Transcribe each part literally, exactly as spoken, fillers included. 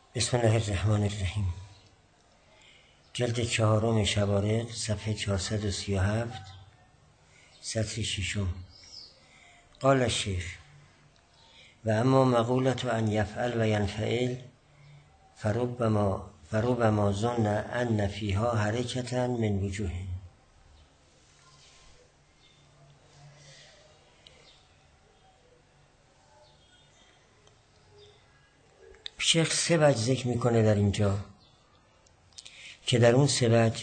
بسم الله الرحمن الرحیم. جلد چهارم شوارق، صفحه چهارصد و سی و هفت، سطر ششم. قال الشیخ: و اما مقولت ان یفعل و ینفعل فربما فربما ظن ان فیها حرکتا من وجوه. شیخ سه وجه ذکر میکنه در اینجا که در اون سه وجه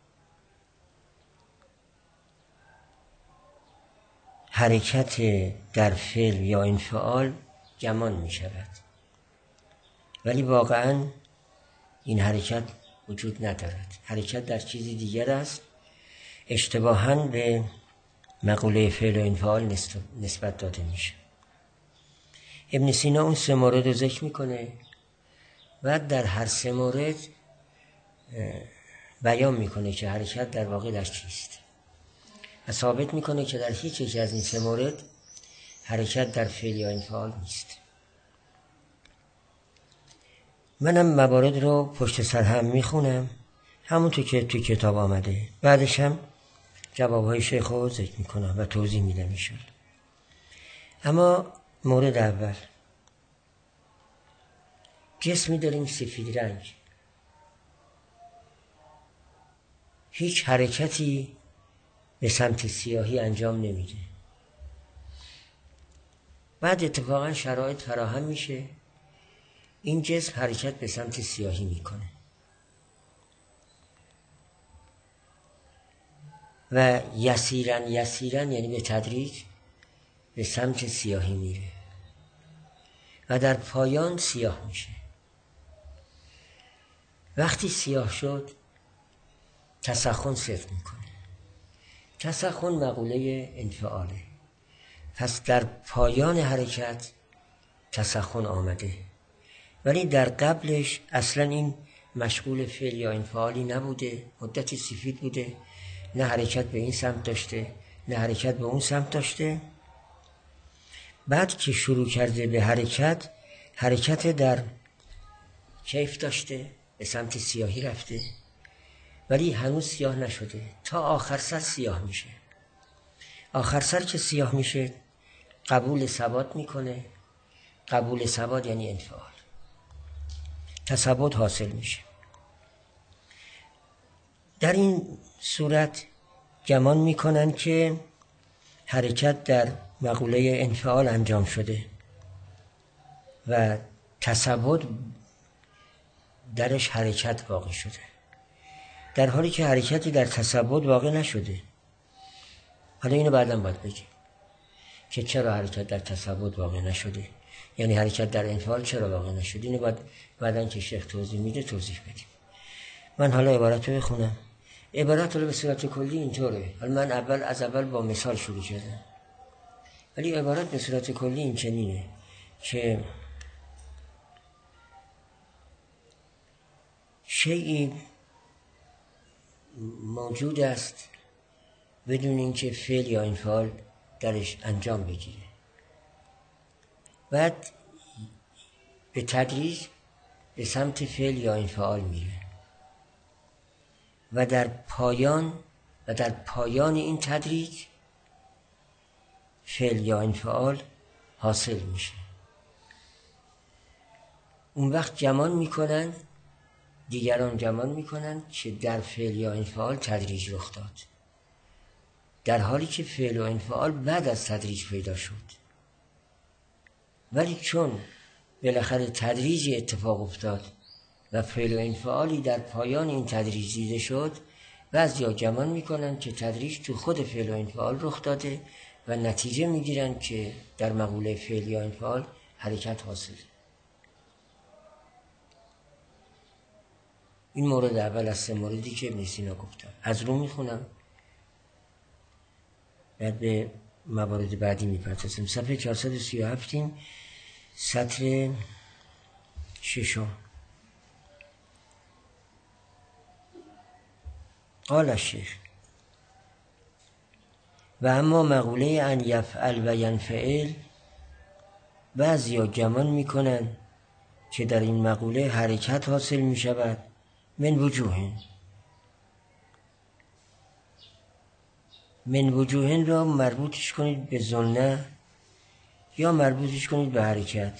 حرکت در فعل یا انفعال گمان می شود، ولی واقعا این حرکت وجود ندارد. حرکت در چیزی دیگر است، اشتباهاً به مقوله فعل و انفعال نسبت داده میشه. ابن سینا اون سه مورد رو ذکر میکنه و در هر سه مورد بیان میکنه که حرکت در واقع در چیست و ثابت میکنه که در هیچ یک از این سه مورد حرکت در فعل یا انفعال نیست. منم موارد رو پشت سر هم میخونم همونطور که توی کتاب آمده، بعدش هم جوابهای شیخ رو ذکر میکنم و توضیح میدم انشاءالله. اما مورد اول، جسمی داریم سفید رنگ، هیچ حرکتی به سمت سیاهی انجام نمیده. بعد اتفاقا شرایط فراهم میشه، این جسم حرکت به سمت سیاهی میکنه و یسیرن یسیرن یعنی به تدریج به سمت سیاهی میره و در پایان سیاه میشه. وقتی سیاه شد تسخن صفر میکنه. تسخن مقوله انفعاله، پس در پایان حرکت تسخن آمده، ولی در قبلش اصلا این مشغول فعل یا انفعالی نبوده، مدتی سفید بوده، نه حرکت به این سمت داشته نه حرکت به اون سمت داشته. بعد که شروع کرده به حرکت، حرکت در کیف داشته، به سمت سیاهی رفته، ولی هنوز سیاه نشده، تا آخر سر سیاه میشه. آخر سر که سیاه میشه قبول ثبات میکنه. قبول ثبات یعنی انفعال، تثبت حاصل میشه. در این صورت گمان میکنن که حرکت در مقوله انفعال انجام شده و تثبت درش حرکت واقع شده، در حالی که حرکتی در تثبت واقع نشده. حالا اینو بعداً باید بگیم که چرا حرکت در تثبت واقع نشده، یعنی حرکت در انفعال چرا واقع نشده. اینو باید بعداً که شیخ توضیح میده توضیح بدیم. من حالا عبارت رو بخونم. عبارت رو به صورت کلی اینطوره، حالا من اول از اول با مثال شروع کردم، ولی عبارت به صورت کلی این چنینه که شیئی موجود است بدون اینکه فعل یا انفعال درش انجام بگیره، بعد به تدریج به سمت فعل یا انفعال میره و در پایان و در پایان این تدریج فعل یا انفعال حاصل میشه. اون وقت گمان میکنن، دیگران گمان میکنن که در فعل یا انفعال تدریج رخ داد، در حالی که فعل و انفعال بعد از تدریج پیدا شد. ولی چون بالاخره تدریجی اتفاق افتاد و فعل و انفعالی در پایان این تدریج دیده شد، بعضیا گمان میکنن که تدریج تو خود فعل و انفعال رخ داده و نتیجه میگیرن که در مقوله فعل یا انفعال حرکت حاصله. این مورد اول از سه موردی که ابن سینا گفتم. از رو میخونم بعد به موارد بعدی میپردازیم. صفحه چهارصد و سی و هفت، سطر ششم. قال الشیخ: و اما مقوله ان یفعل و ینفعل، بعضیا گمان میکنن که در این مقوله حرکت حاصل می شود من وجوهن. من وجوهن را مربوطش کنید به ظنه یا مربوطش کنید به حرکت.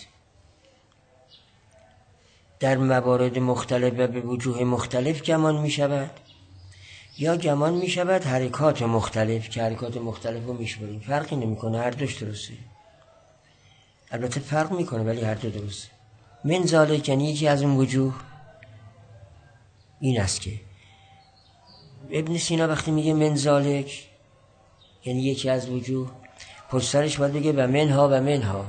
در موارد مختلف و به وجوه مختلف گمان می شود یا گمان می شود حرکات مختلف که حرکات مختلف رو می شوریم. فرقی نمی کنه، هر دوش درسته. البته فرق می کنه ولی هر دو درسته. من ذالک یعنی یکی از اون وجوه این است که ابن سینا وقتی میگه من ذالک یعنی یکی از وجوه، پشت سرش باید بگه و منها و منها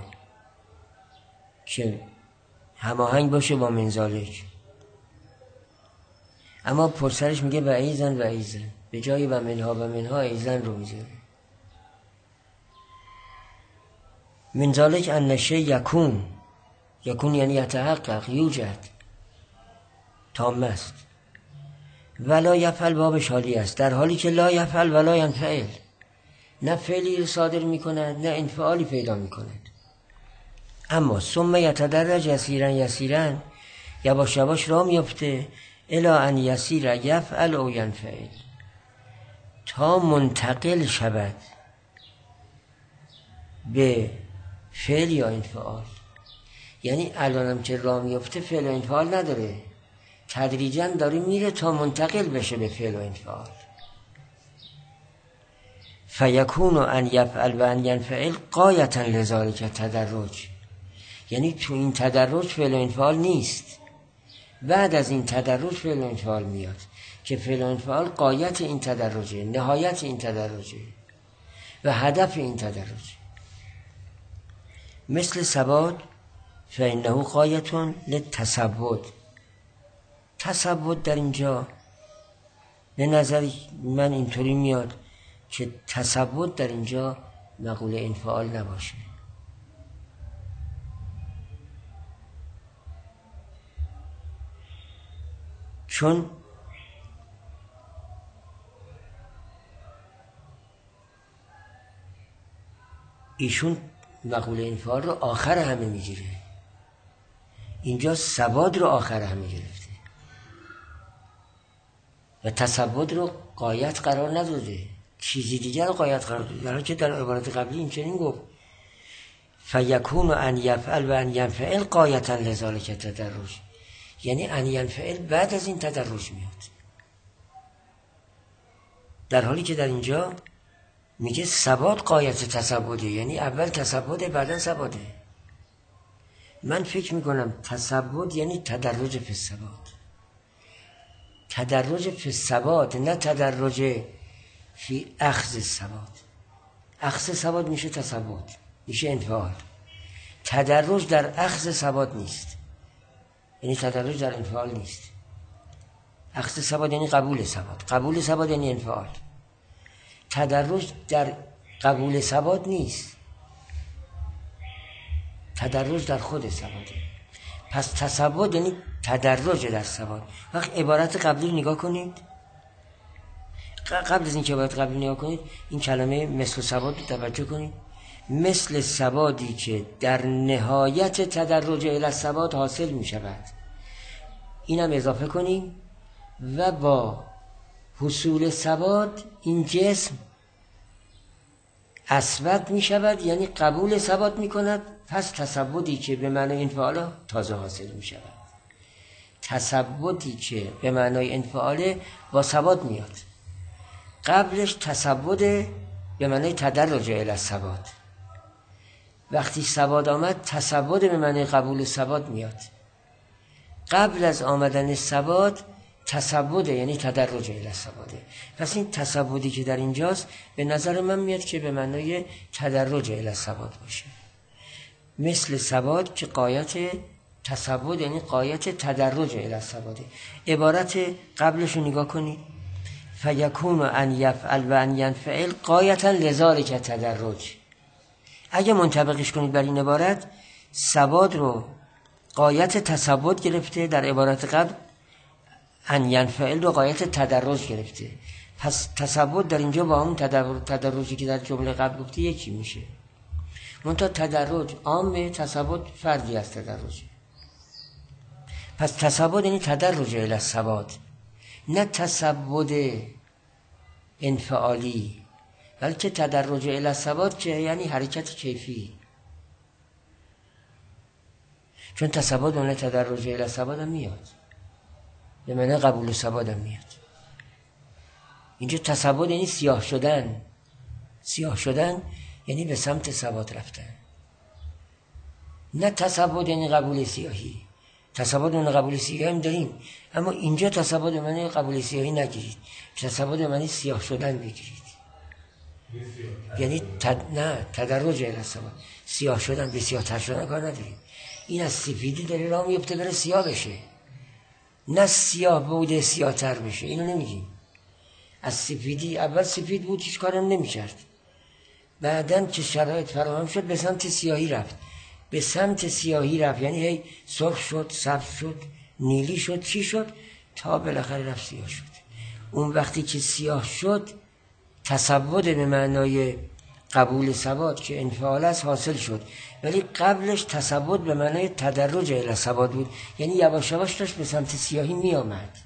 که هماهنگ باشه با من ذالک. اما پشت سرش میگه و ایزن و ایزن، به جای و منها و منها ایزن رو میذاره. من ذالک ان الشیء یکون، یکون یعنی یتحقق، یوجد، تام است. ولا یفعل باب شالی است، در حالی که لا یفعل ولا ینفعل، نه فعلی رو صادر میکند نه انفعالی پیدا میکند. اما ثم یتدرج یسیرا یسیرا، یواش یواش راه میفته الی ان یسیر یفعل او ینفعل، تا منتقل شود به فعل یا انفعال. یعنی الانم که راه میفته فعل و انفعال نداره، تدریجاً داره میره تا منتقل بشه به فعل و انفعال. فیکون ان یفعل و ان ینفعل غایة لذالک تدرج، یعنی تو این تدرج فعل و انفعال نیست، بعد از این تدرج فعل و انفعال میاد که فعل و انفعال غایت این تدرجه، نهایت این تدرجه و هدف این تدرج. مثل ثبات فانه غایة للتثبت. تثبت در اینجا به نظر من اینطوری میاد که تثبت در اینجا مقوله انفعال نباشه. چون ایشون مقوله انفعال رو آخر همه میگیره، اینجا ثبات رو آخر همه گرفته و تثبت رو غایت قرار نداده، چیزی دیگر رو غایت قرار داده، در حالی که در عبارت قبلی این چنین گفت فیکون ان یفعل و ان ینفعل غایة لذالک تدرج، یعنی ان ینفعل بعد از این تدرج میاد، در حالی که در اینجا میگه ثبات غایت تثبته، یعنی اول تثبت بعدا ثباته. من فکر میکنم تثبت یعنی تدرج فی الثبات، تدرج فی الثبات، نه تدرج فی اخذ الثبات. اخذ ثبات میشه تثبت، میشه انفعال. تدرج در اخذ ثبات نیست، یعنی تدرج در انفعال نیست. اخذ ثبات یعنی قبول ثبات، قبول ثبات یعنی انفعال. تدرج در قبول ثبات نیست، تدرج در خود ثباته. پس تثبت یعنی تدرج در ثبات. وقت عبارت قبلی نگاه کنید، قبل از این که عبارت قبلی نگاه کنید این کلمه مثل ثبات رو توجه کنید. مثل ثباتی که در نهایت تدرج الی ثبات حاصل می شود، اینم اضافه کنیم و با حصول ثبات این جسم اثبت می شود، یعنی قبول ثبات می کند. پس تثبتی که به معنای انفعال تازه حاصل می شود. تثبتی که به معنای انفعال با ثبات میاد، قبلش تثبت به معنای تدرج الی ثبات. وقتی ثبات آمد تثبت به معنای قبول ثبات میاد. قبل از آمدن ثبات تثبت یعنی تدرج الی ثباته. پس این تثبتی که در اینجاست به نظر من میاد که به معنای تدرج الی ثبات باشه. مثل ثبات که غایت تثبت یعنی غایت تدرج الی ثباته. عبارت قبلش رو نگاه کنید، فیکون ان یفعل و ان ینفعل غایة لذالک تدرج. اگه منطبقش کنید بر این عبارت، ثبات رو غایت تثبت گرفته، در عبارت قبل ان ینفعل رو غایت تدرج گرفته. پس تثبت در اینجا با اون تدرجی که در جمله قبل گفته یکی میشه. منتها تدرج عام، تثبت فردی از تدرج. پس تصبد یعنی تدرج الی الثبات، نه تصبد انفعالی، بلکه تدرج الی الثبات که یعنی حرکت کیفی. چون تصبد اون تدرج الی الثبات هم میاد، به معنی قبول ثبات هم میاد. اینجا تصبد یعنی سیاه شدن، سیاه شدن یعنی به سمت ثبات رفتن، نه تصبد یعنی قبول سیاهی. تصبد اون قبول سیاهی هم داریم، اما اینجا تصبد معنی قبول سیاهی نگیرید، تصبد معنی سیاه شدن بگیرید. یعنی تد... نه تدرج الی الثبات، سیاه شدن، به سیاه تر شدن کار نداریم. این از سفیدی داره راه میفته بره سیاه بشه، نه سیاه بوده سیاه تر بشه، اینو نمیگیم. از سفیدی اول سفید بود هیچ کارم نمیکرد، بعدن که شرایط فراهم شد به سمت سیاهی رفت، به سمت سیاهی رفت یعنی هی سرخ شد، سبز شد، نیلی شد، چی شد، تا بالاخره رفت سیاه شد. اون وقتی که سیاه شد تصبد به معنای قبول ثبات که انفعال است حاصل شد، ولی قبلش تصبد به معنای تدرج الی ثبات بود، یعنی یواش یواش داشت به سمت سیاهی می آمد.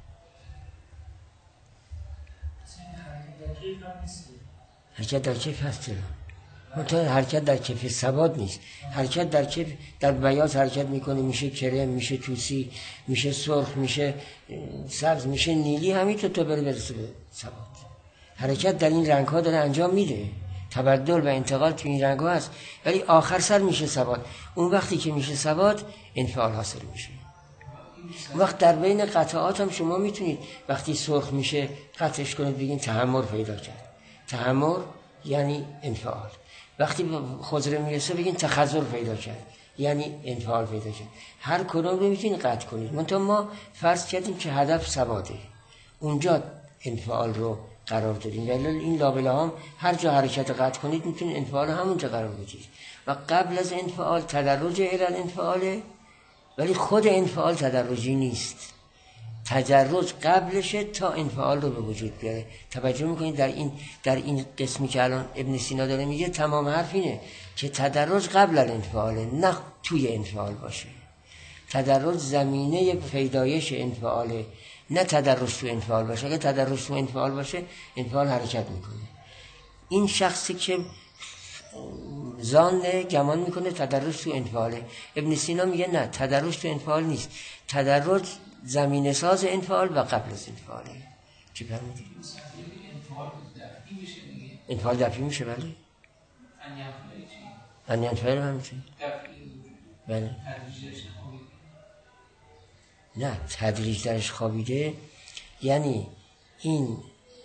حرکت در کیف هست، منتها حرکت در کیف ثبات نیست. حرکت در کیف، در بیاض حرکت میکنه، میشه کرم، میشه توسی، میشه سرخ، میشه سبز، میشه نیلی، همینطور تا بره برسه به ثبات. حرکت در این رنگ ها داره انجام میده، تبدل و انتقال تو این رنگ ها هست، ولی آخر سر میشه ثبات. اون وقتی که میشه ثبات انفعال حاصل میشه. اون وقت در بین قطعات هم شما میتونید وقتی سرخ میشه قطعش کنید بگین تحمر پیدا کرد. تحمر یعنی انفعال. وقتی خضره میرسه بگین تخضر پیدا کرد، یعنی انفعال پیدا کرد. هر کدوم رو میتونید قطع کنید. منتها ما فرض کردیم که هدف ثباته، اونجا انفعال رو قرار دادیم. ولی این لابلا هم هر جا حرکت قطع کنید میتونید انفعال همونجا قرار بدید. و قبل از انفعال تدرج الی الانفعاله، ولی خود انفعال تدرجی نیست. تدرج قبلشه تا انفعال رو به وجود بیاره. توجه میکنید در این در این قسمی که الان ابن سینا داره میگه تمام حرف اینه که تدرج قبل الانفعاله، نه توی انفعال باشه. تدرج زمینه پیدایش انفعاله، نه تدرج تو انفعال باشه. اگه تدرج تو انفعال باشه انفعال حرکت میکنه. این شخصی که ظن گمان میکنه تدرج تو انفعاله، ابن سینا میگه نه، تدرج تو انفعال نیست، تدرج زمینه ساز انفعال و قبل از انفعاله. چی فرمودی؟ انفعال دفعی میشه. بله انفعال هم میشه. بله نه، تدریج درش خوابیده یعنی این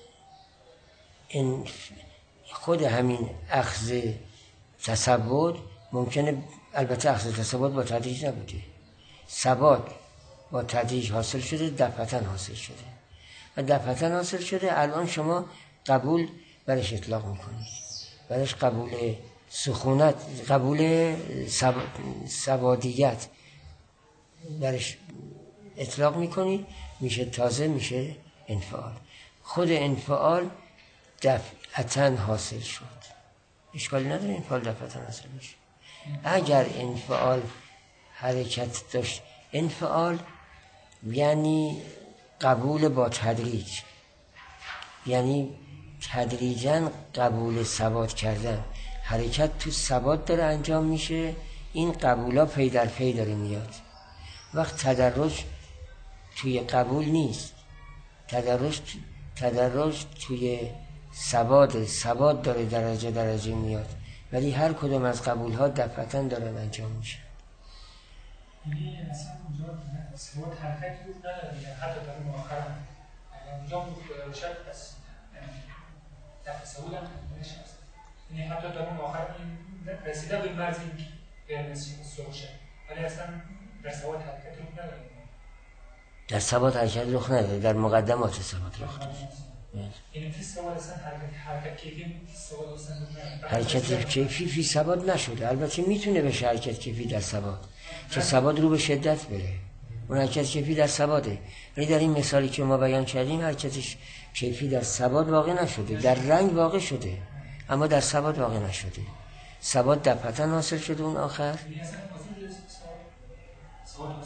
این خود همین اخذ تصبد ممکنه، البته اخذ تصبد با تدریج نبوده، ثبات با تدریج حاصل شده، دفعتاً حاصل شده و دفعتاً حاصل شده. الان شما قبول برش اطلاق میکنید، برش قبول سخونت، قبول سب... سبادیت برش اطلاق میکنید، میشه تازه میشه انفعال. خود انفعال دفعتاً حاصل شد، اشکالی نداره انفعال دفعتاً حاصل میشه. اگر انفعال حرکت داشت، انفعال یعنی قبول با تدریج، یعنی تدریجاً قبول ثبات کردن. حرکت تو ثبات داره انجام میشه، این قبولا پی در پی داره میاد. وقت تدرج توی قبول نیست، تدرج تدرج توی ثبات ثبات داره درجه درجه میاد، ولی هر کدوم از قبول ها دفعتاً دارن انجام میشه. یعنی اصلا اونجا ثبات حرکت بود نداره، حتی در مؤخرا اونجا شاید بس دفع ثبات هم نمیشه. یعنی حتی در مؤخرا رسیده به مرز این قرمزی سرخ، ولی اصلا در ثبات حرکت رو نداره. در ثبات حرکت رخ نداره، در مقدمات ثبات رخ داره. یعنی فی ثبات اصلا حرکت کیفی ثبات اصلا حرکت کیفی فی ثبات نشده. البته میتونه بشه حرکت کیفی در ثبات، که ثبات رو به شدت بره، اون حرکت کیفی در ثباته. ولی در این مثالی که ما بیان کردیم حرکتش کیفی در ثبات واقع نشده، در رنگ واقع شده اما در ثبات واقع نشده. ثبات دفعتاً حاصل شده اون آخر،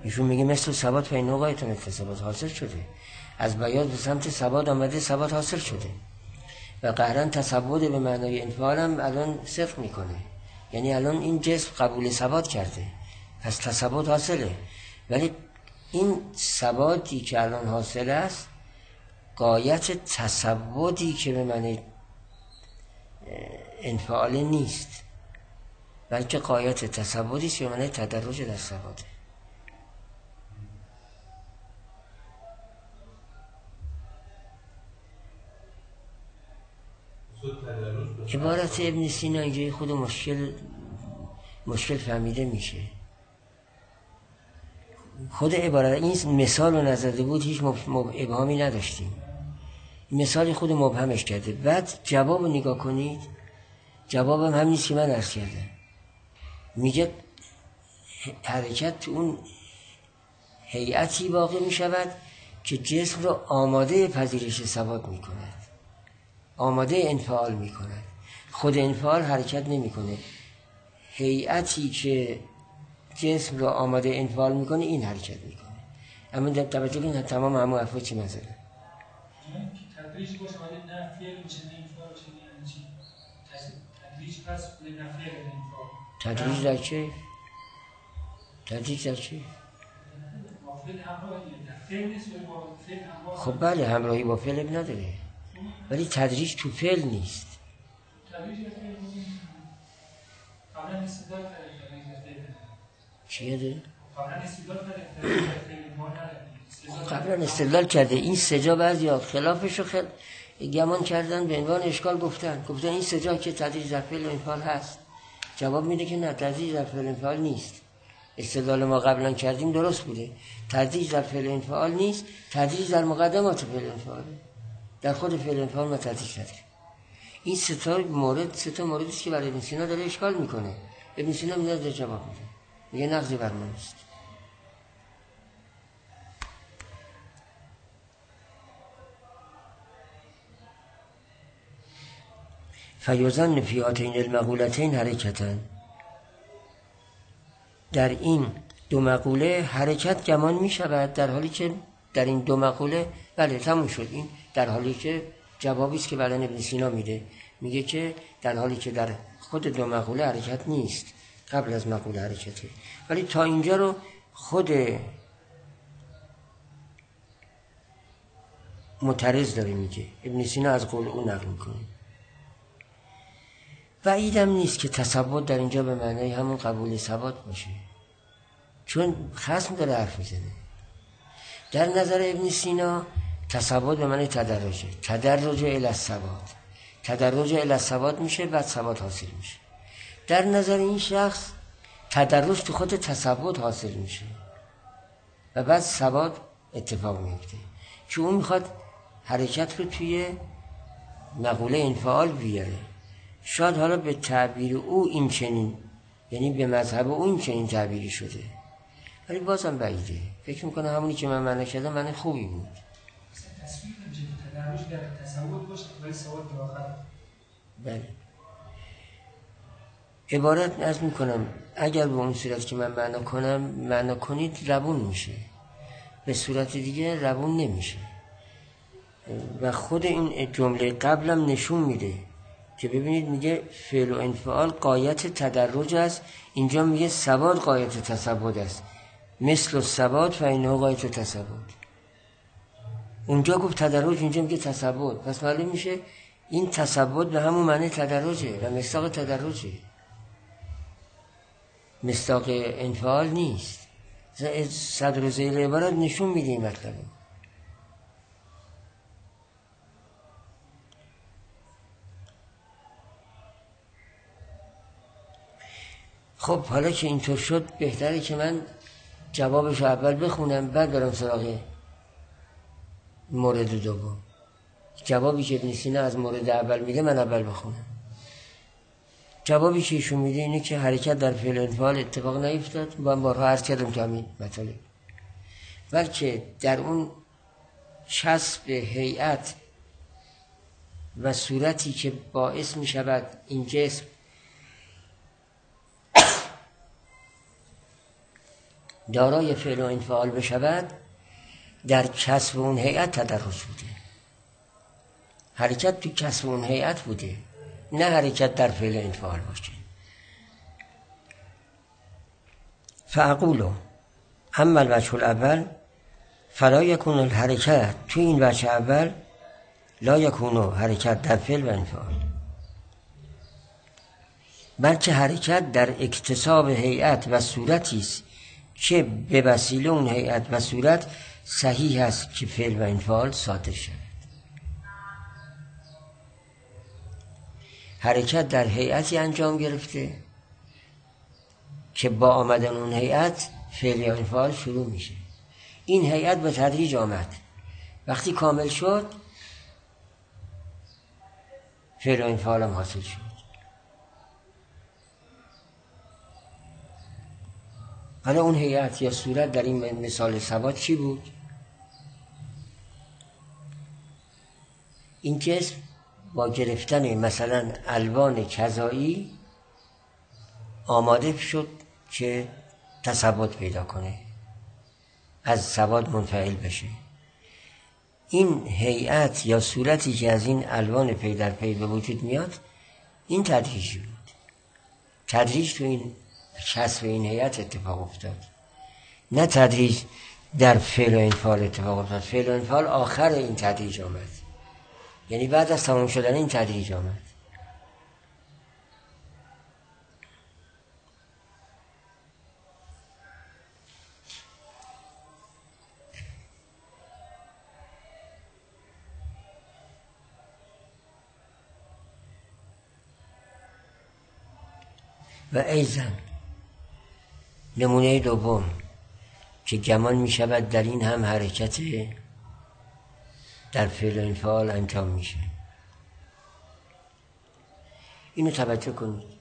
ایشون میگه مثل ثبات و این نوعیتون ثبات حاصل شده، از بیاض به سمت ثبات آمده، ثبات حاصل شده و قهرن تصبد به معنای انفعال هم الان صدق میکنه، یعنی الان این جسم قبول ثبات کرده، پس تصبد حاصله. ولی این ثباتی که الان حاصل است غایت تصبدی که به معنی انفعال نیست، بلکه غایت تصبدی است که به معنی تدرج در ثباته. عبارت ابن سینا اینجای خود مشکل مشکل فهمیده میشه. خود عبارت این مثال رو نزده بود، هیچ ابهامی نداشتیم، مثال خود مبهمش کرده. بعد جواب رو نگاه کنید، جوابم هم نیست که من عرض کردم. میگه حرکت تو اون هیئتی واقع میشود که جسم رو آماده پذیرش ثبات میکند، آماده انفعال میکند. خود انفعال حرکت نمیکنه، هیئتی که جسم رو آماده انفعال میکنه این حرکت میکنه. اما در توجه کنید تمام همون حرفا چی مثلا تدریج باشه ولی نه فعل میشه نه انفعال میشه، یعنی چی؟ تدریج پس نه فعل نه انفعال. تدریج در چه؟ تدریج در چه؟ خب بله همراهی با فعل نداره، ولی تدریج تو فعل نیست. چیه ده؟ قبلا استدلال کرده. این سجا بعضی ها خلافش رو خل... گمان کردن به عنوان اشکال گفتن گفتن این سجا که تدریج در فعل و انفعال هست. جواب میده که نه، تدریج در فعل و انفعال نیست. استدلال ما قبلا کردیم درست بوده، تدریج در فعل و انفعال نیست، تدریج در مقدمات فعل و انفعال، در خود فعل و انفعال ما تدریج نداریم. این سه تا مورد سه تا موردی است که برای ابن سینا داره اشکال میکنه. ابن سینا میاد جواب میده، میگه نقضی بر ما نیست. فیظن فی هاتین المقولتین حرکتن، در این دو مقوله حرکت گمان می شود، در حالی که در این دو مقوله بله تموم شد. این در حالی که جوابی است که بعداً ابن سینا میده، میگه که در حالی که در خود دو مقوله حرکت نیست، قبل از مقوله حرکته. ولی تا اینجا رو خود معترض داره میگه، ابن سینا از قول او نقل میکنه. بعیدم نیست که تثبت در اینجا به معنای همون قبول ثبات باشه، چون خصم داره حرف میزنه. در نظر ابن سینا تثبت به معنای تدرجه، تدرج الی الثبات، تدرج الی الثبات میشه، بعد ثبات حاصل میشه. در نظر این شخص تدرج تو خود تثبت حاصل میشه و بعد ثبات اتفاق میفته، که اون میخواد حرکت رو توی مقوله انفعال بیاره. شاید حالا به تعبیر او این چنین، یعنی به مذهب او این چنین تعبیری شده، ولی بازم بعیده. فکر میکنه همونی که من معنی کردم معنی خوبی بود. تصویر نمیشه تدرج در تصور باشه ولی ثبات به آخر. بله عبارت از میکنم اگر به اون صورت که من معنا کنم معنا کنید روون میشه، به صورت دیگه روون نمیشه. و خود این جمله قبلم نشون میده که ببینید میگه فعل و انفعال غایت تدرج است، اینجا میگه ثبات غایت تثبت است، مثل ثبات و اینه غایت تثبت. اونجا گفت تدرج، اینجا میگه تثبت، پس معلوم میشه این تثبت به همون معنی تدرجه و مصداق تدرجه، مصداق انفعال نیست. صدر و ذیل عبارت نشون میده این مطلبه. خب حالا که اینطور شد بهتره که من جوابش اول بخونم بعد برم سراغ مورد دوم. جوابی که ابن سینا از مورد اول میده من اول بخونم. جوابی که ایشون میده اینه که حرکت در فعل انفعال اتفاق نیفتاد. من بارها عرض کردم تو همین مطالب، بلکه در اون چسب هیئت و صورتی که باعث میشود این جسم دارای فعل و انفعال بشود در کسب اون هیئت تدرج بوده. حرکت تو کسب اون هیئت بوده، نه حرکت در فعل و انفعال باشه. فاقول اما الوجه الاول فلا یکون الحرکت، تو این وجه اول لا یکون حرکت در فعل و انفعال، بلکه حرکت در اکتساب هیئت و صورتی است که به وسیله اون هیئت و صورت صحیح است که فعل و انفعال صادر شود. حرکت در هیئتی انجام گرفته که با آمدن اون هیئت فعل یا انفعال شروع میشه. این هیئت به تدریج آمد، وقتی کامل شد فعل و انفعال هم حاصل شد. حالا اون هیئت یا صورت در این مثال سواد چی بود؟ این جسم با گرفتن مثلا الوان کذایی آماده شد که تثبت پیدا کنه، از سواد منفعل بشه. این هیئت یا صورتی که از این الوان پی در پی به وجود میاد، این تدریجی بود. تدریج تو این کسب این هیئت اتفاق افتاد، نه تدریج در فعل و انفعال اتفاق افتاد. فعل و انفعال آخر این تدریج آمد، یعنی بعد از تمام شدن این تدریج آمد. و ایضا نمونه دوم که گمان می شود در این هم حرکت در فعل و انفعال انجام میشه. اینو توجه کنید.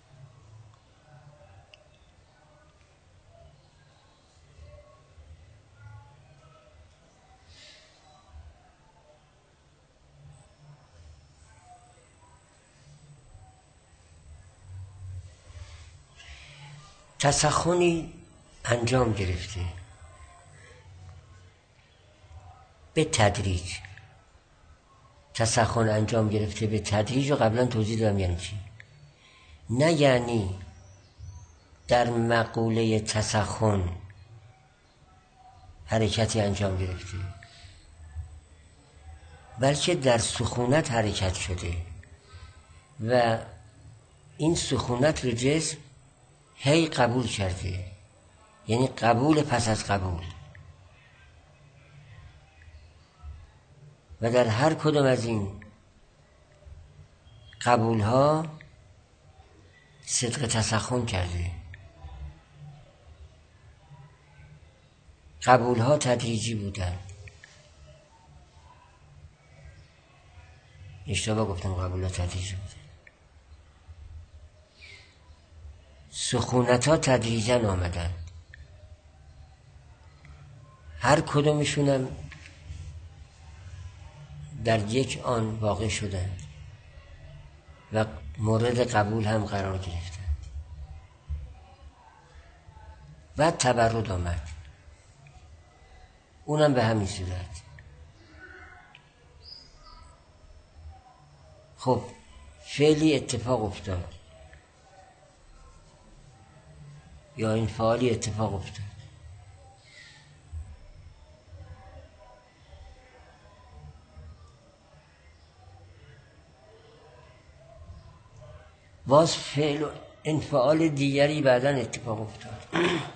تسخنی انجام گرفته به تدریج. تسخن انجام گرفته به تدریج و قبلا توضیح دادم یعنی چی. نه یعنی در مقوله تسخن حرکتی انجام گرفته، بلکه در سخونت حرکت شده و این سخونت رو جسم هی قبول کرده، یعنی قبول پس از قبول. و در هر کدوم از این قبول ها صدق تسخن کرده. قبول ها تدریجی بودن. اشتباه گفتم، قبول ها تدریجی بودن. سخونت ها تدریجا آمدن، هر کدومشونم در یک آن واقع شدند و مورد قبول هم قرار گرفتند. بعد تبرد آمد، اونم به همین صورت. خب فعلی اتفاق افتاد یا این فعالی اتفاق افتاد، باز فعل و انفعال دیگری بعداً اتفاق افتاد.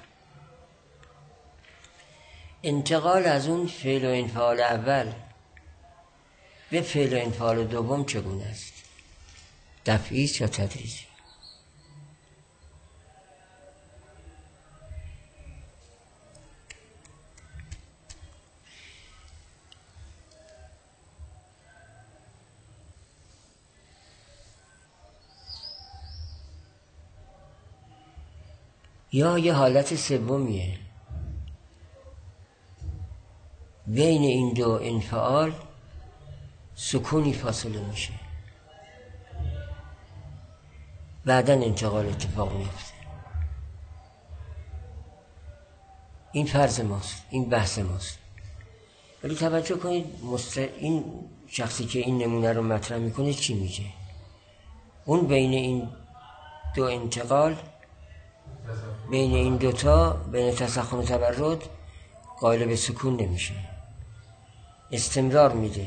انتقال از اون فعل و انفعال اول به فعل و انفعال دوم چگونه است؟ دفعی است یا تدریجی؟ یا یه حالت سومیه، بین این دو انفعال سکونی فاصله میشه، بعدن انتقال اتفاق میفته. این فرض ماست، این بحث ماست. ولی توجه کنید مست... این شخصی که این نمونه رو مطرح میکنه چی میگه؟ اون بین این دو انتقال، بین این دوتا، بین تسخن و تبرد قائل به سکون نمیشه، استمرار میده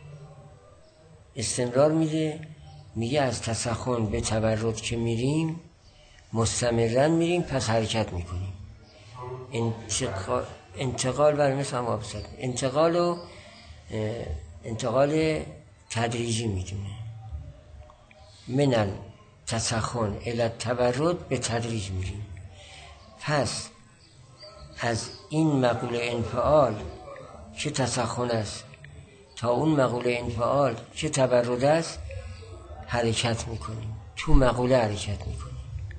استمرار میده میگه از تسخن به تبرد که میریم مستمرن میریم، پس حرکت میکنیم. انتقال انتقال برای مثل هم آبسد انتقال و انتقال تدریجی میدونه. من تسخن الی تبرد به تدریج میریم. پس از این مقوله انفعال که تسخن است تا اون مقوله انفعال که تبرد است حرکت میکنیم، تو مقوله حرکت میکنیم.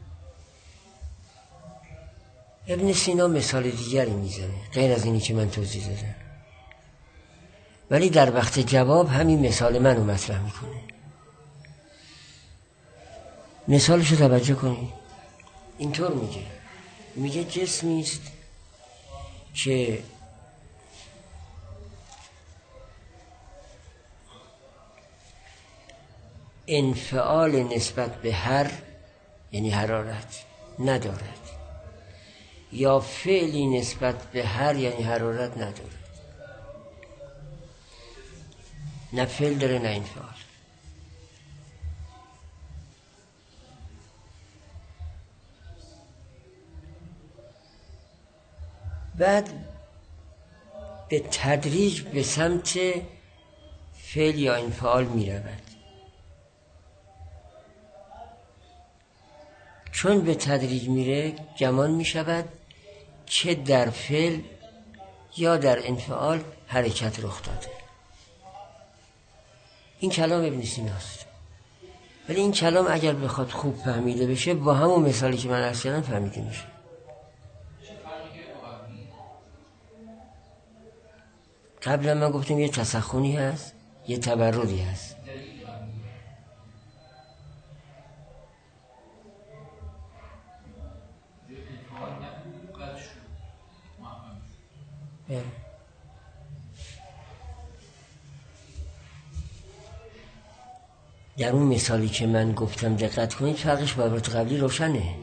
ابن سینا مثال دیگری میزنه غیر از اینی که من توضیح دادم، ولی در وقت جواب همین مثال منو مطرح میکنه. مثالشو توجه کنید. اینطور میگه میگه جسمی است که انفعال نسبت به هر، یعنی حرارت، ندارد، یا فعلی نسبت به هر، یعنی حرارت ندارد. نه فعل داره نه انفعال. بعد به تدریج به سمت فعل یا انفعال می رود. چون به تدریج میره گمان می شود که در فعل یا در انفعال حرکت رخ داده. این کلام ابن سیناست. ولی این کلام اگر بخواد خوب فهمیده بشه با همون مثالی که من عرض کردم فهمیده میشه. قبلا من گفتم یه تسخنی هست یه تبردی هست. در اون مثالی که من گفتم دقت کنید فرقش با عبارت قبلی روشنه.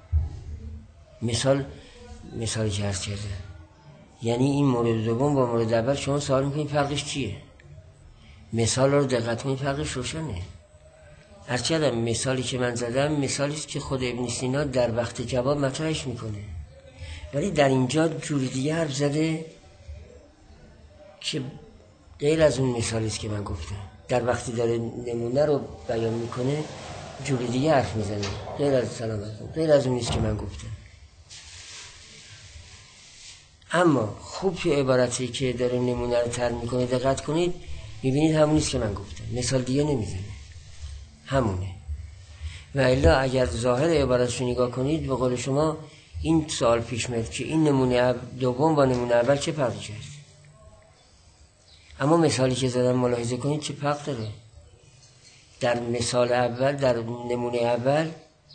مثال مثالی که عرض کرده، یعنی این مورد دوم با مورد اول شما سوال میکنید فرقش چیه؟ مثال رو دقت کنید فرقش روشنه. عرض کردم مثالی که من زدم مثالی است که خود ابن سینا در وقت جواب مطرحش میکنه، ولی در اینجا جوری دیگه حرف زده که غیر از اون مثالی است که من گفتم. در وقتی داره نمونه رو بیان میکنه جوری دیگه حرف میزنه، غیر از سلامت، غیر از اون نیست که من گفتم. اما خوب تو عبارتی که داره نمونه رو طرح میکنه دقت کنید، میبینید همون نیست که من گفتم، مثال دیگه نمیزنه، همونه. و الا اگر ظاهر عبارتشو نگاه کنید به قول شما این سوال پیش میاد که این نمونه دوم با نمونه اول چه فرقی کرد. اما مثالی که زدم ملاحظه کنید چه فرق داره. در مثال اول، در نمونه اول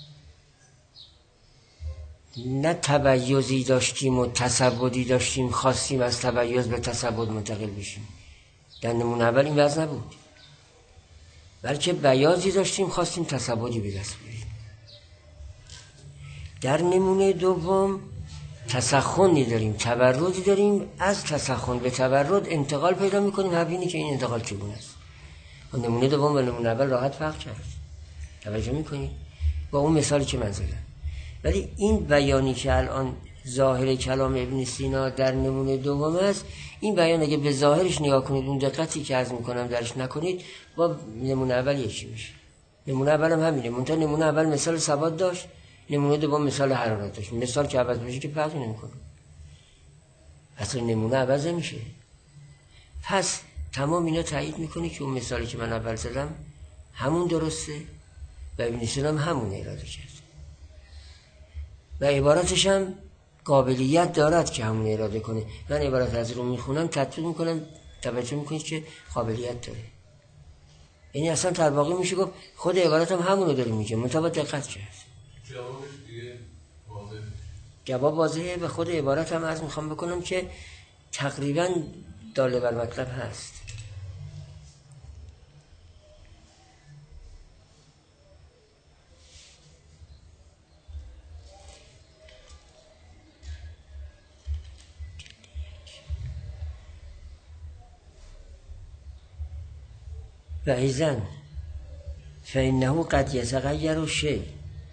نه تبیضی داشتیم و تثبتی داشتیم خواستیم از تبیض به تثبت منتقل بشیم. در نمونه اول این وضع نبود، بلکه بیاضی داشتیم خواستیم تثبتی به دست بیاریم. در نمونه دوم تسخنی داریم، تبردی داریم، از تسخن به تبرد انتقال پیدا میکنیم. همینی که این انتقال چگونه است. و نمونه دوم و نمونه اول راحت فرق کرد. توجه میکنید با اون مثالی که من زدم. ولی این بیانی که الان ظاهر کلام ابن سینا در نمونه دوم است، این بیان اگه به ظاهرش نگاه کنید، اون دقتی که عرض میکنم درش نکنید، با نمونه اول یکی میشه. نمونه اول هم همینه، منتها نمونه اول مثال ثبات داشت، نمونه دوم مثال حرارت داشت. مثال که عوض بشه که فرقی نمیکنه، اصلا نمونه عوض نمیشه. پس تمام اینا تایید میکنه که اون مثالی که من اول زدم همون درسته و ابن سینا هم همون اراده کرد و عبارتش هم قابلیت دارد که همون اراده کنه. من عبارت از رو میخونم، تطبیق میکنم، توجه میکنید که قابلیت داره. یعنی اصلا در واقع میشه گفت خود عبارت هم همون رو داره میگه، منتها دقت کرد. جوابش دیگه واضح. جواب واضحه. به خود عبارت هم عرض میخوام بکنم که تقریبا داله بر مطلب هست. و ایزن فإنه قد یتغیر الشیء،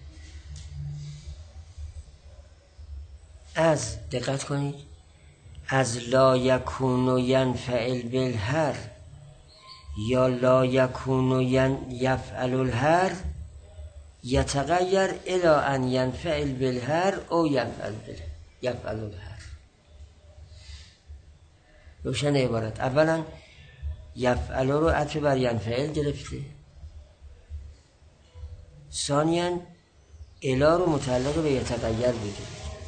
از دقت کنید از لا یکون ینفعل بالهر یا لا یکون یفعل الهر یتغیر الی ان ینفعل بالهر او یفعل یفعل الهر. روشن عبارت. اولا یفعل رو عطف بر ینفعل گرفته، ثانیا الی رو متعلق به یتغیر بوده.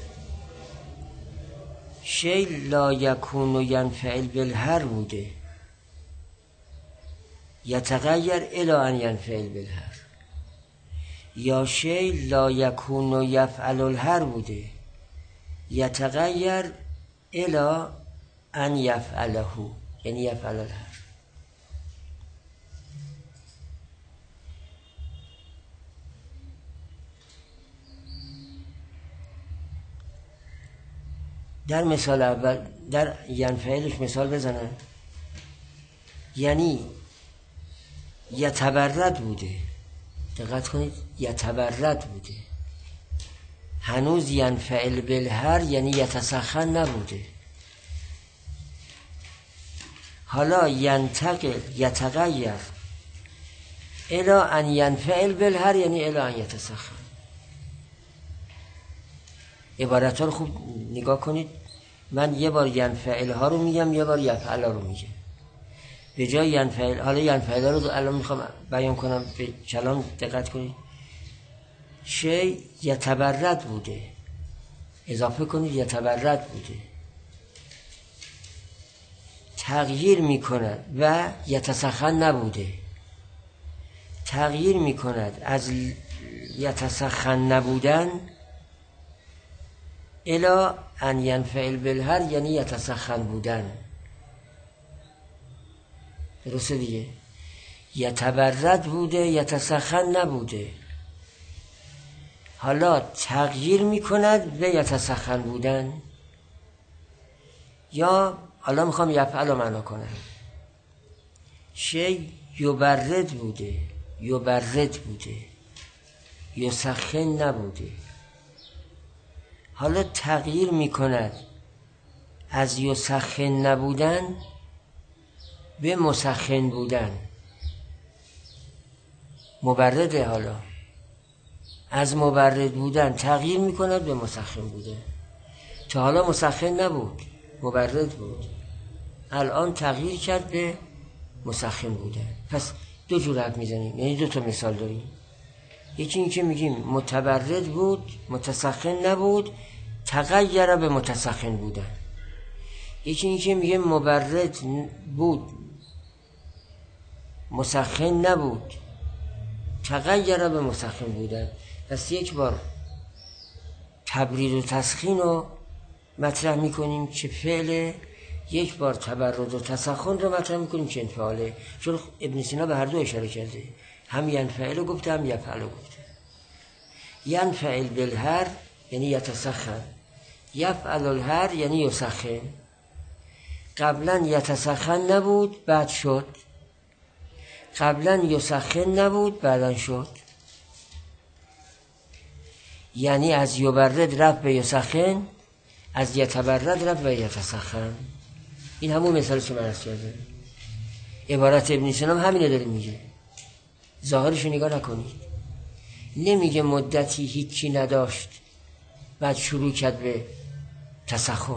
شی لا یکون ینفعل بالهر بوده، یتغیر الی ان ینفعل بالهر. یا شی لا یکون یفعل الهر بوده، یتغیر الی ان یفعله، یعنی یفعل الهر. در مثال اول در ینفعلش مثال بزنن، یعنی یتبرد بوده، دقت کنید یتبرد بوده، هنوز ینفعل بالهر یعنی یتسخن نبوده. حالا ینتقل یتغیر الی ان ینفعل بالهر یعنی الی ان یتسخن. عبارت ها رو خوب نگاه کنید. من یه بار ینفعل ها رو میگم، یه بار یفعل ها رو میگم. به جای ینفعل، حالا ینفعل ها رو الان میخوام بیان کنم به کلام دقت کنید. شی یتبرد بوده، اضافه کنید یتبرد بوده، تغییر میکند و یتسخن نبوده. تغییر میکند از یتسخن نبودن الی ان ینفعل بالهر یعنی یتسخن بودن. درسته دیگه؟ یتبرد بوده، یتسخن نبوده. حالا تغییر میکند به یتسخن بودن. یا حالا میخوام یفعل رو معنا کنم. شی یبرد بوده، یبرد بوده، یسخن نبوده. حالا تغییر میکند از یسخن نبودن به مسخن بودن. مبرده، حالا از مبرد بودن تغییر میکند به مسخن بودن. تا حالا مسخن نبود، مبرد بود، الان تغییر کرد به مسخن بودن. پس دو جور حرف میزنیم، یعنی دو تا مثال داریم. یکی این که میگیم متبرد بود، متسخن نبود، تغییر به متسخن بودن. یکی این که میگیم مبرد بود، مسخن نبود، تغییر به مسخن بودن. پس یک بار تبرید و تسخین رو مطرح میکنیم که فعله، یک بار تبرد و تسخن رو مطرح میکنیم که انفعاله. چون ابن سینا به هر دو اشاره کرده، هم ینفعل رو گفته هم یفعل رو گفته. ینفعل بالهر یعنی یتسخن، یفعل الهر یعنی یسخن. قبلا یتسخن نبود بعد شد، قبلا یسخن نبود بعدا شد. یعنی از یبرد رفت به یسخن، از یتبرد رفت به یتسخن. این همون مثالش که من عرض کردم. عبارت ابن سینا همینه داره میگه. ظاهرشو نگاه نکنید. نمیگه مدتی هیچی نداشت بعد شروع کرد به تسخن.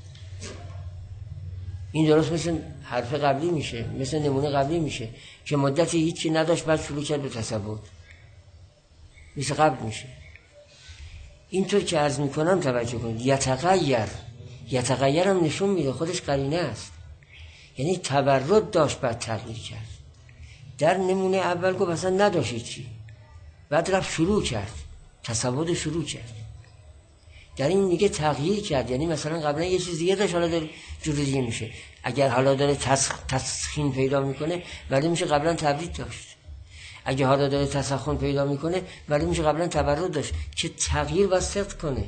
این درست مثل حرف قبلی میشه، مثل نمونه قبلی میشه که مدتی هیچی نداشت بعد شروع کرد به تصبر. مثل قبل میشه. اینطور که عرض میکنم توجه کنید. یتغیر، یتغیر هم نشون میده خودش قرینه است، یعنی تبرد داشت بعد تغییر کرد. در نمونه اول گفت اصلا نداشت چی، بعد رفت شروع کرد، تصبر شروع کرد. در این میگه تغییر کرد، یعنی مثلا قبلا یه چیز دیگه داشت حالا داره جور دیگه میشه. اگر حالا داره تسخ... تسخین پیدا میکنه ولی میشه قبلا تبرید داشت. اگه حالا داره تسخن پیدا میکنه ولی میشه قبلا تبرد داشت، که تغییر و صدق کنه.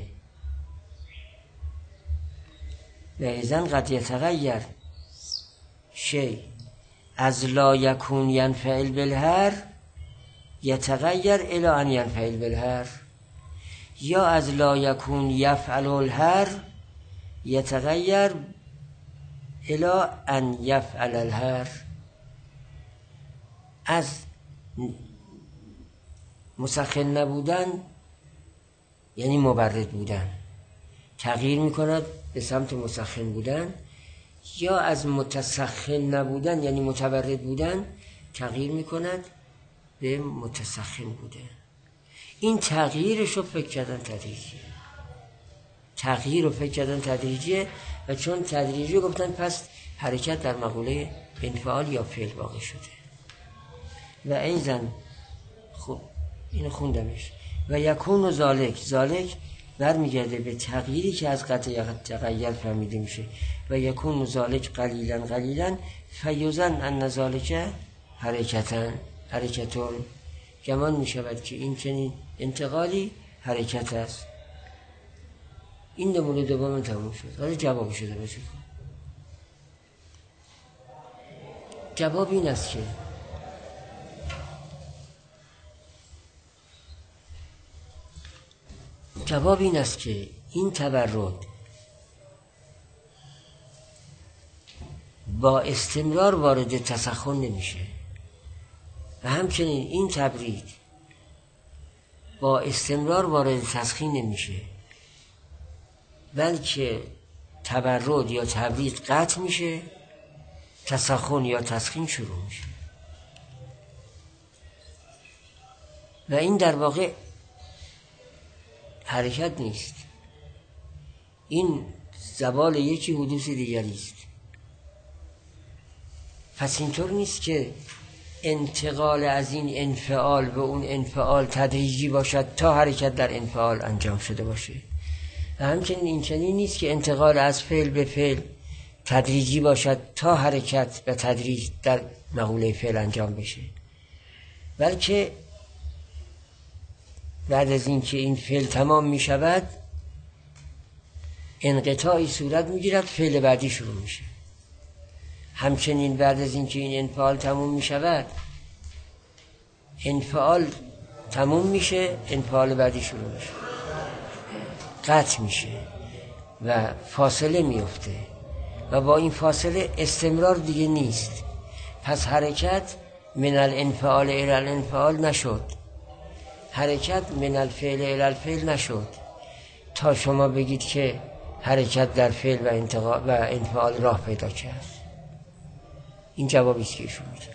و ایزن قد یتغیر شی از لا یکون ینفعل بالهر یتغیر الی ان ینفعل بالهر، یا از لا یکون یفعل الهر یتغیر الی ان یفعل الهر. از مسخن نبودن یعنی مبرد بودن تغییر میکند به سمت مسخن بودن، یا از متسخن نبودن یعنی متبرد بودن تغییر میکند به متسخن بودن. این تغییرش رو فکر کردن تدریجیه، تغییر رو فکر کردن تدریجیه و چون تدریجی گفتن پس حرکت در مقوله انفعال یا فعل واقع شده. و ایزن خب اینو خوندمش. و یکون و ذالک، ذالک برمیگرده به تغییری که از قطع تغییر فهمیده میشه. و یکون و ذالک قلیلا قلیلا فیوزن ان ذالک حرکتن حرکتون، گمان میشود که این چنین انتقالی حرکت است. این نمونه دوم تموم شد. حالا جواب شده بشه. جواب این است که جواب این است که این تبرد با استمرار وارد تسخن نمیشه و همچنین این تبرید با استمرار وارد تسخین نمیشه، بلکه تبرد یا تبرید قطع میشه، تسخن یا تسخین شروع میشه. و این در واقع حرکت نیست، این زوال یکی حدوث دیگری است. پس اینطور نیست که انتقال از این انفعال به اون انفعال تدریجی باشد تا حرکت در انفعال انجام شده باشه، و همچنین این چنین نیست که انتقال از فعل به فعل تدریجی باشد تا حرکت و تدریج در مقوله فعل انجام بشه، بلکه بعد از این که این فعل تمام می شود انقطاعی صورت می گیرد، فعل بعدی شروع میشه. همچنین بعد از این که این انفعال تمام می شود انفعال تمام میشه، انفعال بعدی شروع میشه، قطع میشه و فاصله میفته و با این فاصله استمرار دیگه نیست. پس حرکت من الانفعال الی الانفعال نشد، حرکت من الفعل الی الفعل نشد تا شما بگید که حرکت در فعل و انتقال و انفعال راه پیدا کرد. این جوابی است که ایشون میده.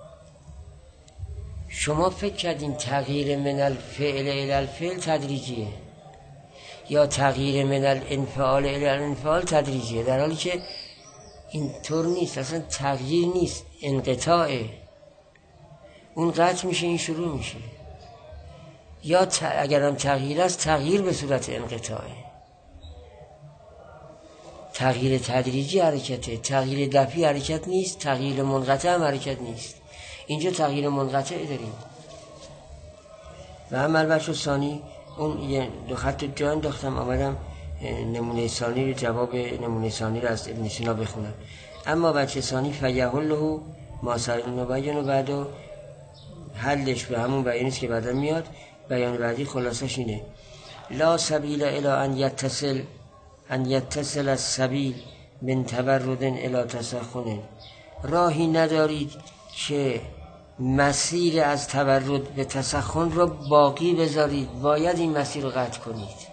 شما فکر کردین تغییر من الفعل الی الفعل تدریجیه یا تغییر من الانفعال الی الانفعال تدریجیه، در حالی که این طور نیست. اصلا تغییر نیست، انقطاعه. اون قطع میشه، این شروع میشه. یا ت... اگرم تغییر است تغییر به صورت انقطاعه. تغییر تدریجی حرکته، تغییر دفعی حرکت نیست، تغییر منقطع هم حرکت نیست. اینجا تغییر منقطع داریم. و اما البته ثانی اون یه دو خط جا انداختم، آمدم نمونه ثانی رو، جواب نمونه ثانی رو از ابن سینا بخونم. اما بچه ثانی فیحله ما سرین و بیان و بعد و حلش به همون بیانیست که بعدا میاد. بیان بعدی خلاصش اینه: لا سبیل الی ان یتصل ان یتصل السبیل من تبرد الی تسخن. راهی ندارید که مسیر از تبرد به تسخن رو باقی بذارید، باید این مسیر رو قطع کنید.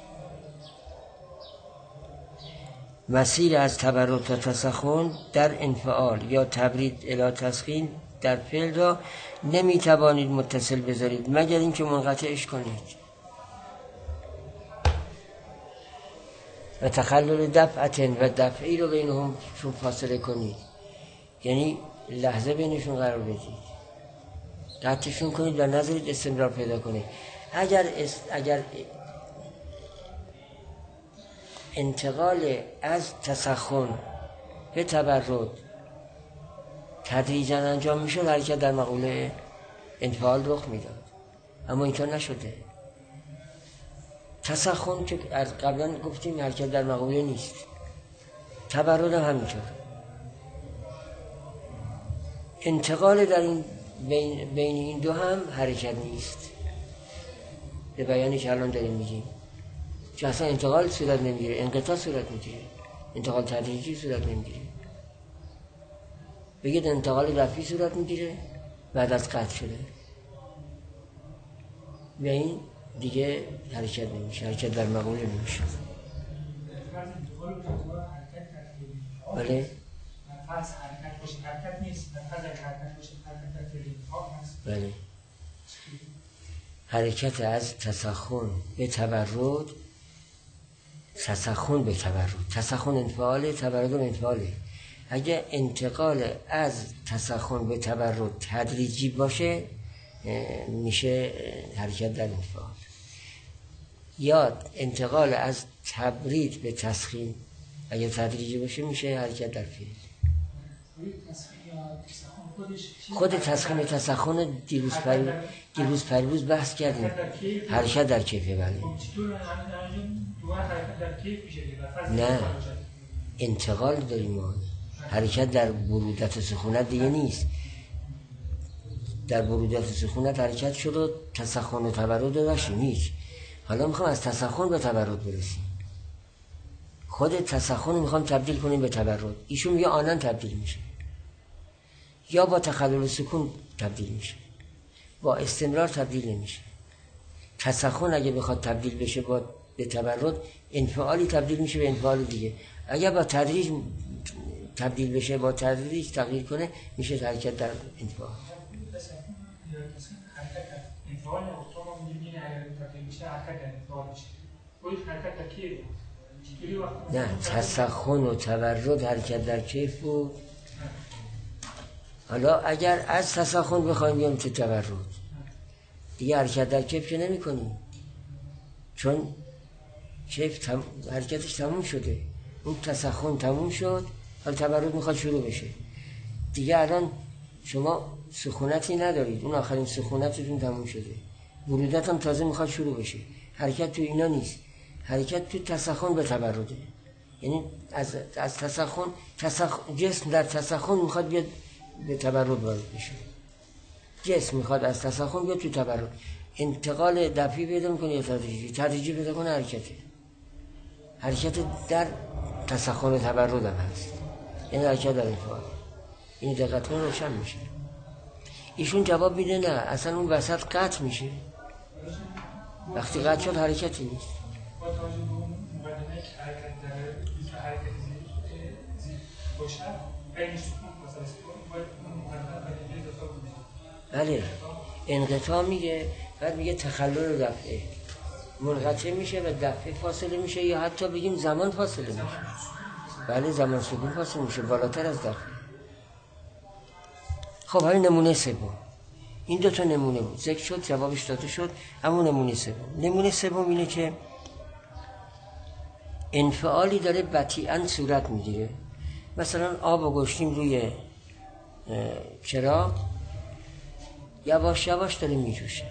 مسیر از تبرد تا تسخن در انفعال یا تبرید الی تسخین در فعل را نمیتوانید متصل بذارید مگر اینکه منقطعش کنید. و تخلل دفعتن و دفعی رو بینهم شون فاصله کنید، یعنی لحظه بینشون قرار بدید، قطعشون کنید و نذارید استمرار پیدا کنید. اگر است اگر انتقال از تسخن به تبرد تدریجا انجام میشد، حرکت در مقوله انفعال رخ میداد. اما اینطور نشده. تسخن که از قبلا گفتیم حرکت در مقوله نیست، تبرد هم همینطور. انتقال در این بین, بین این دو هم حرکت نیست، به بیانی که الان داریم میگیم. چون اصلا انتقال صورت نمیگیره، انقطاع صورت میگیره، انتقال تدریجی صورت نمیگیره. بگید انتقال رفعی صورت میگیره بعد از قطع شده، و این دیگه حرکت نمیشه، حرکت در مقوله نمیشه. بله فرض حرکت باشه حرکت نیست، فرض حرکت باشه حرکت در فعل انتقال هست. بله حرکت از تسخن به تبرد، تسخن به تبرد، تسخن انفعاله، تبرد انفعاله. اگه انتقال از تسخن به تبرد تدریجی باشه میشه حرکت در انفعال، یا انتقال از تبرید به تسخین اگه تدریجی باشه میشه حرکت در فعل. خود تسخین تسخن دیروز پر دیروز پریروز بحث کردیم، حرکت در کیفه. بله نه انتقال داریم ما، حرکت در برودت سخونت دیگه نیست. در برودت سخونت حرکت شد و تسخن و تبرد داشتیم هیچ. حالا میخوام از تسخن به تبرد برسیم. خود تسخن میخوام تبدیل کنیم به تبرد. ایشون میگه آنن تبدیل میشه، یا با تخلل سکون تبدیل میشه، با استمرار تبدیل نمیشه. تسخن اگه بخواد تبدیل بشه با به تبرد، انفعالی تبدیل میشه به انفعال دیگه. اگه با تدریج تبدیل بشه، با تدریج تغییر کنه، میشه حرکت در انفعال. انفعال اتومات میگه تبدیل میشه حرکت در انفعال میشه. ولی حرکت در کیه؟ نه تسخن و تبرد حرکت در کیف بود. حالا اگر از تسخن بخوایم بیام تو تبرد، دیگه حرکت در کیف که نمی کنیم، چون کیف تم... حرکتش تموم شده. اون تسخن تموم شد، حالا تبرد میخواد شروع بشه. دیگه الان شما سخونتی ندارید، اون آخرین سخونتتون تموم شده، برودت هم تازه میخواد شروع بشه. حرکت تو اینا نیست، حرکت تو تسخن به تبرده. یعنی از از تسخن تسخن جسم در تسخن میخواد بیاد به تبرد وارد بشه، جسم میخواد از تسخن بیاد تو تبرد. انتقال دفعی پیدا میکنه یا تدریجی؟ تدریجی پیدا کنه حرکته. حرکت در تسخن و تبرد هم هست، یعنی حرکت در انفعال. این دقت کنه روشن میشه. ایشون جواب میده نه، اصلا اون وسط قطع میشه. وقتی قطع شد حرکتی نیست. با توجه به اون مقدمه که حرکت داره، که حرکت زیر باشه، این سکون مثلا سکون باید اون مقدمه باید اضافه کنه. بله انقطاع میگه، بعد میگه تخلل و دفعه. منقطع میشه و دفعه فاصله میشه، یا حتی بگیم زمان فاصله میشه. بله زمان سکون فاصله میشه بالاتر از دفعه. خب حالا نمونه سوم. این دو تا نمونه بود ذکر شد، جوابش داده شد. اما نمونه سوم، نمونه سوم اینه که انفعالی داره بطیئاً صورت میگیره. مثلا آب گذاشتیم روی چراغ، یواش یواش داره میجوشه،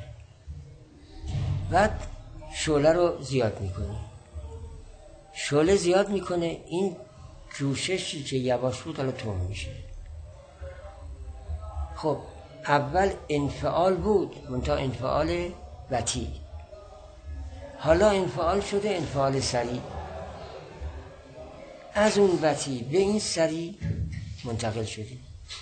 بعد شعله رو زیاد میکنه. شعله زیاد میکنه، این جوششی که یواش بود حالا تند میشه. خب اول انفعال بود، منتها انفعال بطیء. حالا انفعال شده انفعال سریع. از اون بطیء به این سریع منتقل شدیم.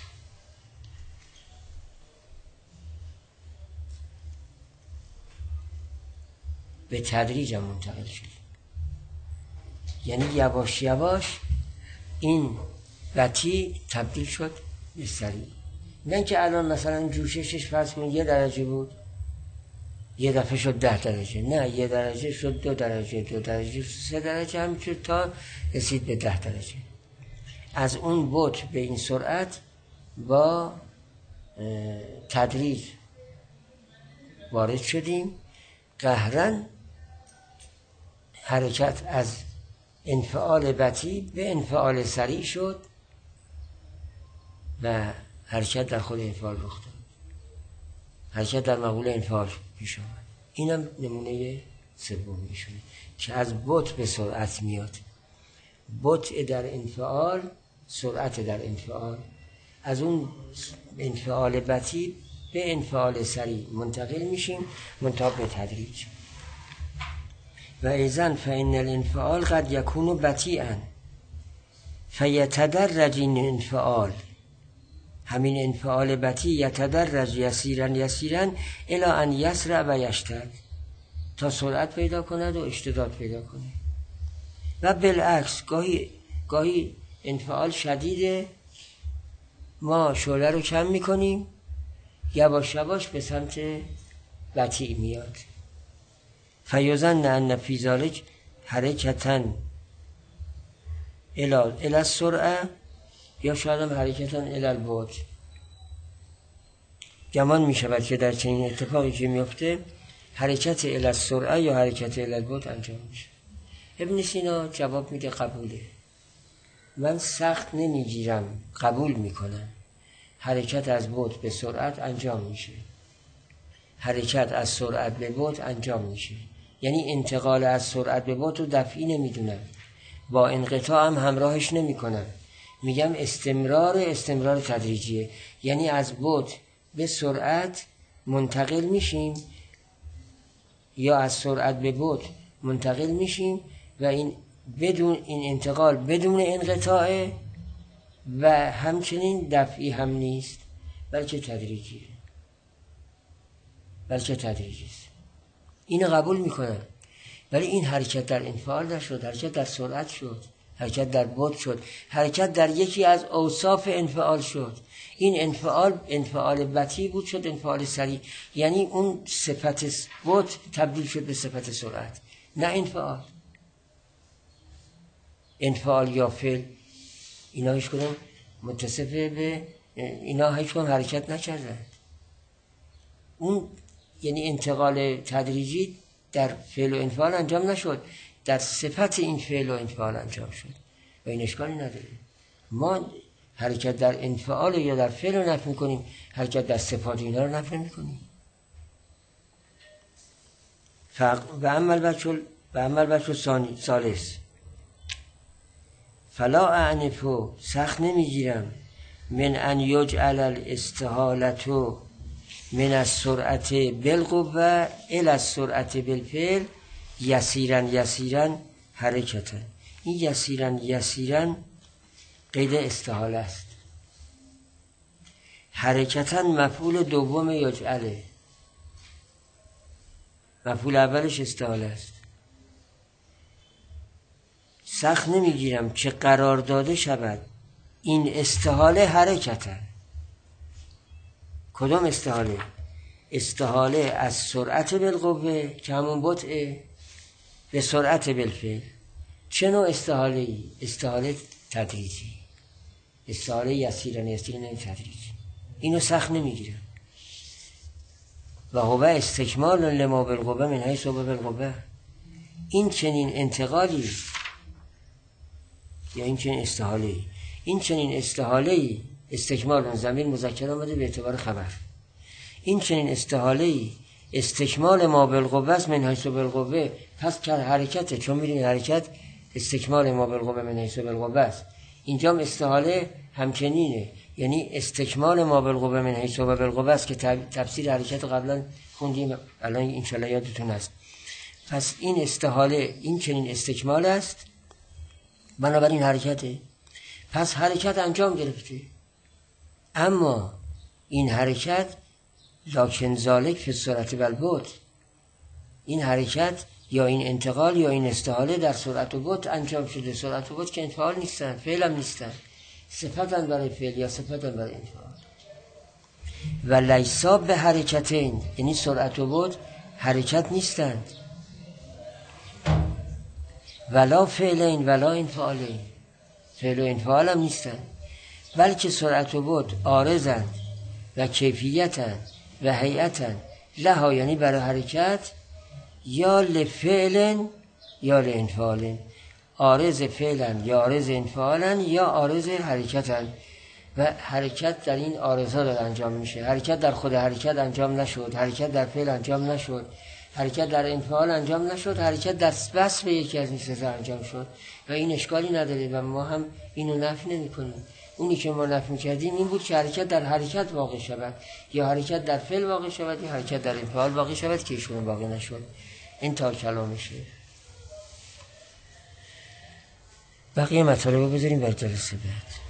به تدریج هم منتقل شدیم، یعنی یواش یواش این بطیء تبدیل شد به سریع. نه که الان مثلا جوششش فرض کنید یه درجه بود، یه دفعه شد ده درجه. نه، یه درجه شد دو درجه، دو درجه شد سه درجه، همینطور تا رسید به ده درجه. از اون بود به این سرعت با تدریج وارد شدیم. قهرن حرکت از انفعال بطیء به انفعال سریع شد و حرکت در خود انفعال رخ داد. حرکت در مقوله انفعال پیش آمد. اینم نمونه سوم میشونه که از بطء به سرعت میاد. بطء در انفعال، سرعت در انفعال. از اون انفعال بطیء به انفعال سریع منتقل میشیم منتها به تدریج. و ایضا فإن الانفعال قد یکون بطیئا فیتدرج این انفعال، همین انفعال بطیء یتدرج یسیرا یسیرا الی ان یسرع و یشتد، تا سرعت پیدا کند و اشتداد پیدا کند. و بالعکس گاهی گاهی انفعال شدیده، ما شعله رو کم میکنیم، یواش یواش به سمت بطیء میاد. فیظن ان فی ذلک حرکتا الی الی السرعه، یا شاید هم حرکتا الی البعد. گمان می شود که در چنین اتفاقی که میفته حرکت الی السرعه یا حرکت الی البعد انجام میشه. ابن سینا جواب میده قبوله، من سخت نمیگیرم، قبول میکنم حرکت از بعد به سرعت انجام میشه، حرکت از سرعت به بعد انجام میشه. یعنی انتقال از سرعت به بعد رو دفعی نمیدونم، با انقطاع هم همراهش نمیکنم، میگم استمرار استمرار تدریجیه. یعنی از بعد به سرعت منتقل میشیم یا از سرعت به بعد منتقل میشیم و این بدون این انتقال بدون انقطاع و همچنین دفعی هم نیست، بلکه تدریجیه، بلکه تدریجی است. اینو قبول میکنن. ولی این حرکت در انفعال نشد، حرکت در سرعت شد، حرکت در بعد شد، حرکت در یکی از اوصاف انفعال شد. این انفعال انفعال بطیء بود شد انفعال سریع، یعنی اون صفت بعد تبدیل شد به صفت سرعت، نه انفعال. انفعال یا فعل اینا هیچ کدوم متصف به اینا هیچ کدوم حرکت نکردن. اون یعنی انتقال تدریجی در فعل و انفعال انجام نشد، در صفت این فعل و انفعال انجام شد و این اشکالی نداره. ما حرکت در انفعال یا در فعل رو نفی میکنیم، حرکت در صفات اینا رو نفی میکنیم. و اما البچه و اما البچه ثالث فلا اعنفو، سخت نمیگیرم، من ان یجعل الاستحالت من السرعت بالقوه الى السرعت بالفعل یسیرا یسیرا حرکتا. این یسیرا یسیرا قید استحاله است. حرکتا مفعول دوم یجعله، مفعول اولش استحاله است. سخت نمیگیرم که قرار داده شود این استحاله حرکتا. کدام استحاله؟ استحاله از سرعت بالقوه که همون بطء به سرعت بالفعل. چه نوع استحاله ای؟ استحاله تدریجی، استحاله یسیرن یسیرن تدریجی. اینو سخت نمیگیرم. و هو استکمال لما بالقوه من حیث هو بالقوه. این چنین انتقالی یا این چنین استحاله ای، این چنین استحاله ای، استکمال ضمیر مذکر آمده به اعتبار خبر. این چنین استحاله ای استکمال ما بالقوه است من حیث بالقوه. پس که حرکته، چون می‌بینید حرکت استکمال ما بالقوه من حیث بالقوه است، اینجا استحاله همچنینه، یعنی استکمال ما بالقوه من حیث بالقوه است که تفسیر حرکت قبلا خوندیم، الان ان شاء الله یادتون هست. پس این استحاله این چنین استکمال است بنابراین حرکته. پس حرکت انجام گرفته، اما این حرکت لکن ذالک فی السرعت و البعد، این حرکت یا این انتقال یا این استحاله در سرعت و بعد انجام شده. سرعت و بعد که انفعال نیستن، فعل هم نیستن، صفتن برای فعل یا صفتن برای انفعال. و لیسا به حرکتین، یعنی سرعت و بعد حرکت نیستند، ولا فعلین ولا انفعالین، فعل و انفعال هم نیستن، بلکه سرعت و بعد عارضند و کیفیتند و هیئتند لها، یعنی برای حرکت، یا لفعل یا لانفعال. عارض فعلن یا عارض انفعالن یا عارض حرکتن و حرکت در این عارضا داره انجام میشه. حرکت در خود حرکت انجام نشد، حرکت در فعل انجام نشد، حرکت در انفعال انجام نشد، حرکت در وصف یکی از این سه انجام شد و این اشکالی نداره و ما هم اینو نفی نمی کنیم. اونی که ما نفی می‌کردیم این بود که حرکت در حرکت واقع شود یا حرکت در فعل واقع شود یا حرکت در انفعال واقع شود که ایشون واقع نشد. این تا کلامشه. بقیه مطالب رو بذاریم برای جلسه بعد.